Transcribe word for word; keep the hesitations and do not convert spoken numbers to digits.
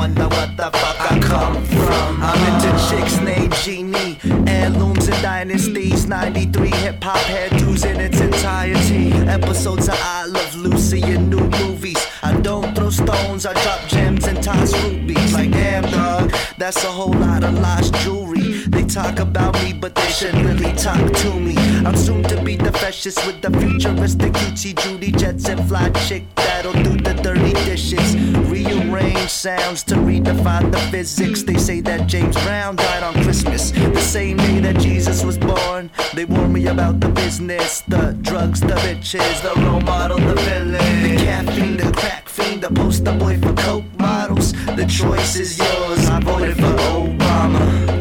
wonder what the fuck I come from. I'm into chicks named Jeannie, heirlooms and dynasties. ninety-three hip-hop hairdos in its entirety. Episodes of I Love Lucy and new movies. I don't throw stones, I drop gems and toss rubies. Like damn dog, that's a whole lot of lost jewelry. They talk about me, but they should really talk to me. I'm soon to be the freshest with the futuristic cutesy Judy Jets and fly chick that'll do the dirty dishes. Rearrange sounds to redefine the physics. They say that James Brown died on Christmas, the same day that Jesus was born. They warn me about the business, the drugs, the bitches, the role model, the villain, the caffeine, the crack fiend, the poster boy for coke models. The choice is yours, I voted for Obama.